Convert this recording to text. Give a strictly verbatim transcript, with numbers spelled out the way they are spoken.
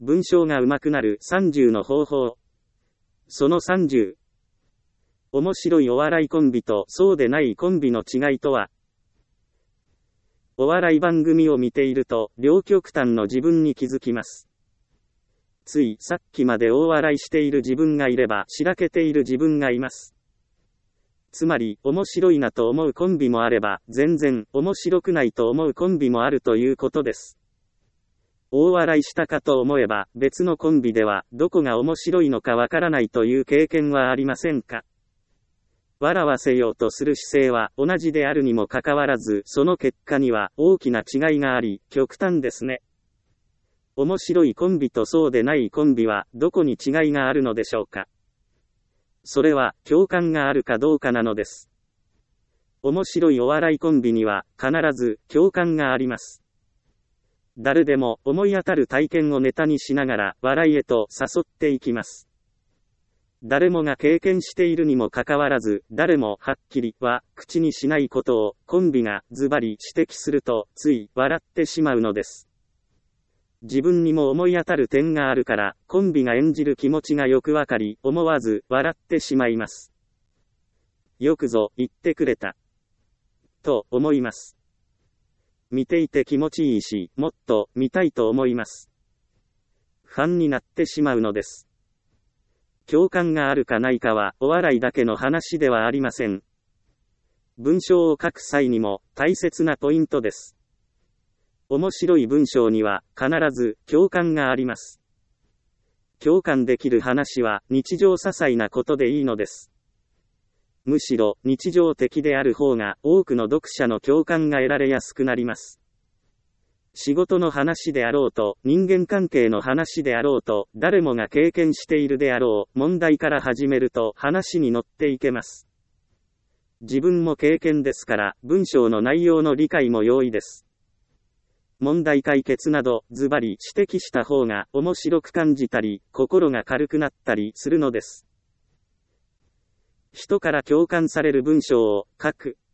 文章が上手くなるさんじゅうの方法。そのさんじゅう。面白いお笑いコンビとそうでないコンビの違いとは。お笑い番組を見ていると、両極端の自分に気づきます。ついさっきまで大笑いしている自分がいれば、しらけている自分がいます。つまり、面白いなと思うコンビもあれば、全然面白くないと思うコンビもあるということです。大笑いしたかと思えば、別のコンビでは、どこが面白いのかわからないという経験はありませんか？笑わせようとする姿勢は同じであるにもかかわらず、その結果には大きな違いがあり、極端ですね。面白いコンビとそうでないコンビは、どこに違いがあるのでしょうか。それは、共感があるかどうかなのです。面白いお笑いコンビには、必ず、共感があります。誰でも、思い当たる体験をネタにしながら、笑いへと誘っていきます。誰もが経験しているにもかかわらず、誰もはっきりは口にしないことをコンビがズバリ指摘するとつい笑ってしまうのです。自分にも思い当たる点があるからコンビが演じる気持ちがよくわかり思わず笑ってしまいます。よくぞ言ってくれたと思います。見ていて気持ちいいし、もっと見たいと思います。ファンになってしまうのです。共感があるかないかはお笑いだけの話ではありません。文章を書く際にも大切なポイントです。面白い文章には必ず共感があります。共感できる話は日常些細なことでいいのです。むしろ日常的である方が多くの読者の共感が得られやすくなります。仕事の話であろうと、人間関係の話であろうと、誰もが経験しているであろう、問題から始めると話に乗っていけます。自分も経験ですから、文章の内容の理解も容易です。問題解決など、ズバリ指摘した方が面白く感じたり、心が軽くなったりするのです。人から共感される文章を書く。